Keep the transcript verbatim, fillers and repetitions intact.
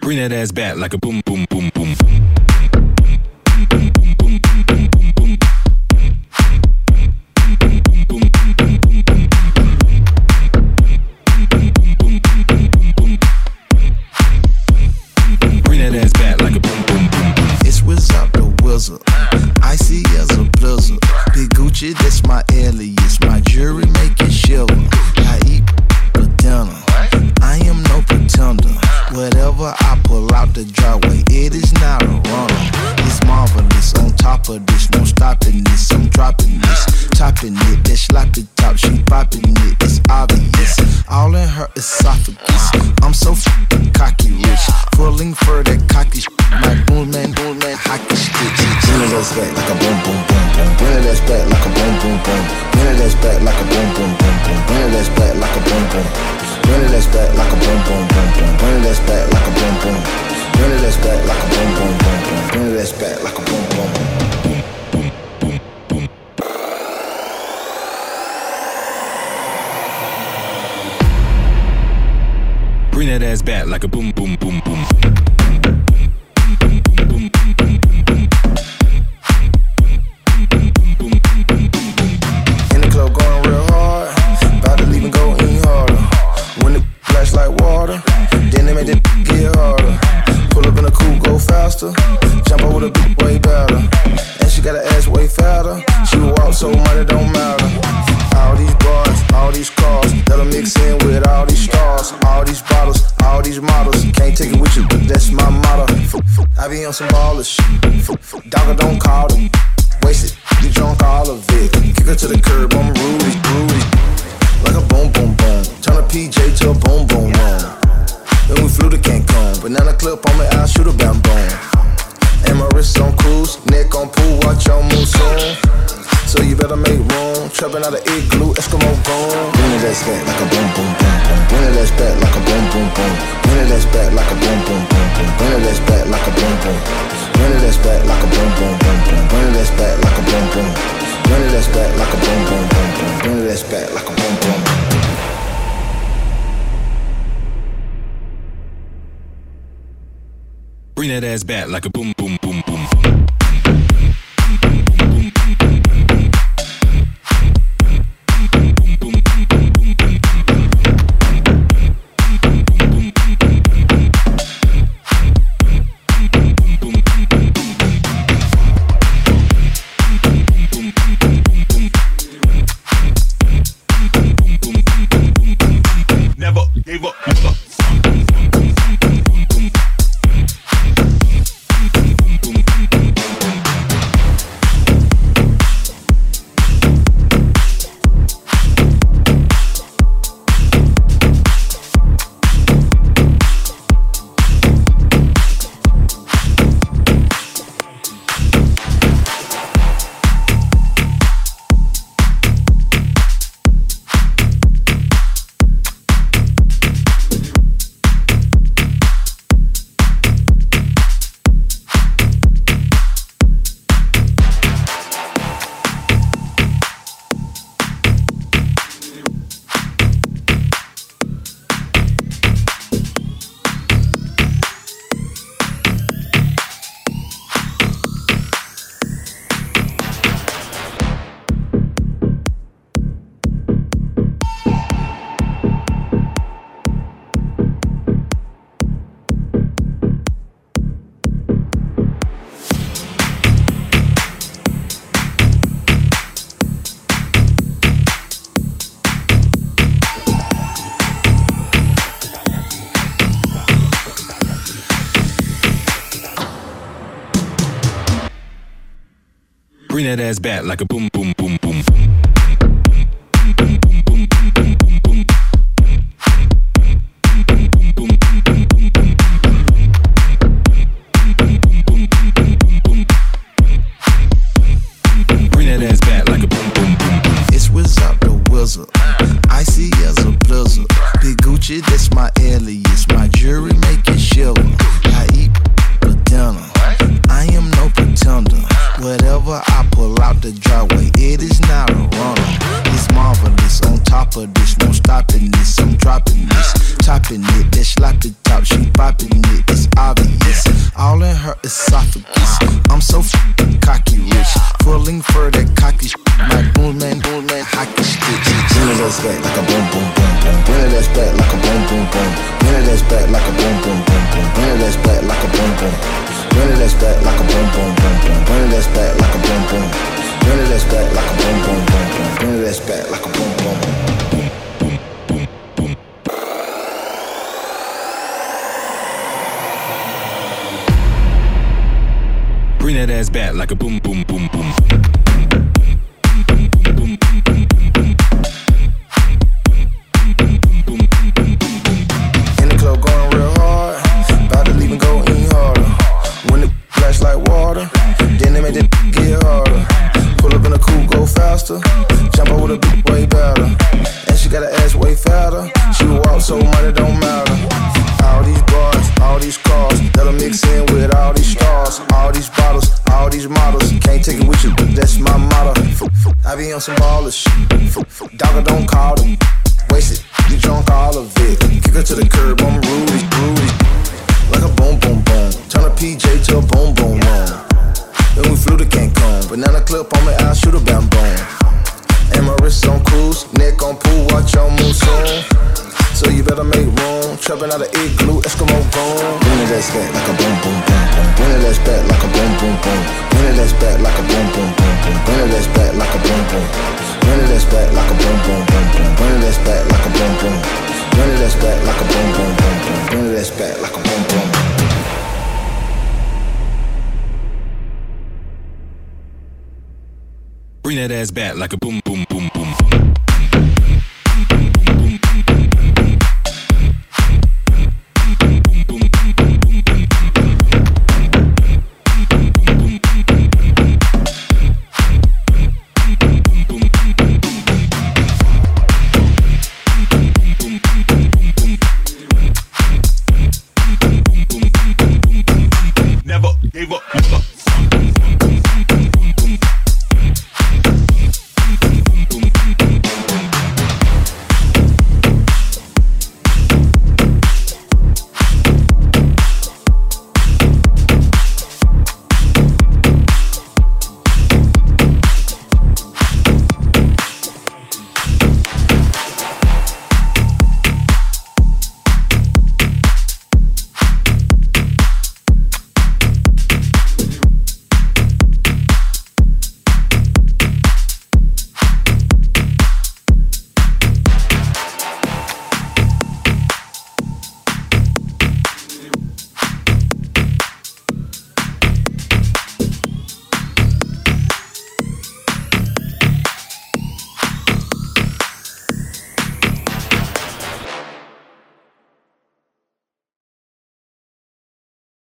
Bring that ass back like a boom, boom, boom, boom. Bring that ass back like a boom, boom, boom. It's Wizard the Wizard, icy as a blizzard. Big Gucci, that's my alias. My jewelry make it shiver. I eat for dinner. I am no pretender. Whatever I pull out the driveway, it is not a runner. It's marvelous. On top of this, no stopping this. I'm dropping this, topping it. That sloppy top, she popping it. It's obvious. All in her esophagus. I'm so f***ing cocky rich. Pulling for that cocky shit. My boom man, boom man, hockey stick. Bring it ass back like a boom, boom, boom, boom. Bring it ass back like a boom, boom, boom. Bring it ass back like a boom, boom, boom, boom. Bring it ass back like a boom, boom. Bring it ass back like a boom, boom, boom, boom. Bring it ass back like a boom, boom. Bring it ass back like a boom, boom, boom, boom. Bring it ass back like a boom, boom. Bring that ass back like a boom, boom, boom, boom. In the club going real hard, about to leave and go any harder. When the flash like water, then they make that get harder. Pull up in a coupe, go faster. Jump out with a big way better. And she got her ass way fatter. She walk so much it don't matter. All these bars, all these cars, that'll mix in with all these stars. All these bottles, all these models. Can't take it with you, but that's my motto. I be on some ballers shit. Dogger don't call them. Waste it, be drunk all of it. Kick her to the curb, I'm Rudy, Rudy. Like a boom, boom, boom. Turn a P J to a boom, boom, boom. Then we flew to Cancun. Banana clip on me, I'll shoot a bam, boom. And my wrist on cruise, neck on pool, watch your move soon. So you better make room. Trapping out of igloo, Eskimo boom. Bring it ass back like a boom, boom, boom, boom. Bring it ass back like a boom, boom, boom. Bring it ass back like a boom, boom, boom, boom. Bring it ass back like a boom, boom. Bring it ass back like a boom, boom, boom, boom. Bring it ass back like a boom, boom. Bring it ass back like a boom, boom, boom, boom. Bring it ass back like a boom, boom. Bring that ass back like a boom, boom, boom, boom. Never gave up, never. Bring that ass back like a boom, boom, boom, boom. Bring that ass back like a boom, boom, boom. It's Wizard the Wizard, icy as a blizzard. Big Gucci, that's my alias. My jewelry make it shiver. I eat for dinner. I am no pretender. Whatever I pull out the driveway, it is not a runner. It's marvelous. On top of this, no stopping this. I'm dropping this, topping it. That sloppy top, she popping it. It's I'm so f***ing cocky rich. Pulling for that cocky sh**. My boom man, boom man, hockey stick. Bring it ass back like a boom, boom, boom, boom. Bring it ass back like a boom, boom, boom. Bring it ass back like a boom, boom, boom, boom. Bring it ass back like a boom, boom. Bring it ass back like a boom, boom, boom, boom. Bring it ass back like a boom, boom. Bring it ass back like a boom, boom, boom, boom. Bring it ass back like a boom, boom. Bring that ass back like a boom, boom, boom, boom. In the club going real hard, about to leave and go in harder. When the flash like water, then they make it get harder. Pull up in a coupe, go faster. Jump out with a big way better. And she got her ass way fatter. She walk so much it don't matter. All these bars, all these cars, that'll mix in with all these stars. All these bottles, all these models. Can't take it with you, that's my motto. I be on some ballers shit. Dogger don't call them. Wasted, you drunk all of it. Kick her to the curb, I'm Rudy, Rudy. Like a boom, boom, boom. Turn a P J to a boom, boom, boom. Then we flew to Cancun. Banana clip on me, I'll shoot a bam, boom. And my wrist on cruise, neck on pool, watch your move soon. So you better make room. Trapping out of igloo, Eskimo gone. Bring it ass back like a boom, boom, boom, boom. Bring it ass back like a boom, boom, boom. Bring it ass back like a boom, boom, boom, boom. Bring it ass back like a boom, boom. Bring it ass back like a boom, boom, boom, boom. Bring it ass back like a boom, boom. Bring it ass back like a boom, boom, boom, boom. Bring it ass back like a boom, boom. Bring that ass back like a boom, boom, boom.